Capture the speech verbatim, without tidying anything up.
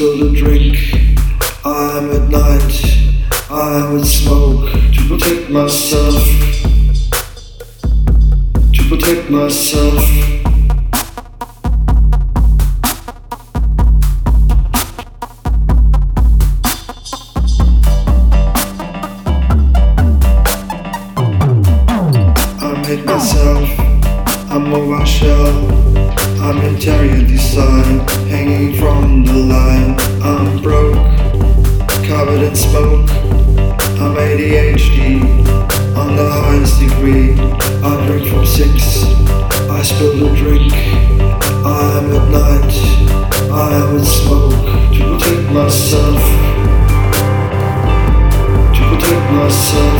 spilled a drink. I'm at night. I would smoke to protect myself. To protect myself. I made myself a mobile shell. I'm interior design, hanging from the line. I'm broke, covered in smoke. I'm A D H D on the highest degree. I drink from six, I spilled a drink. I'm at night, I would smoke to protect myself. To protect myself.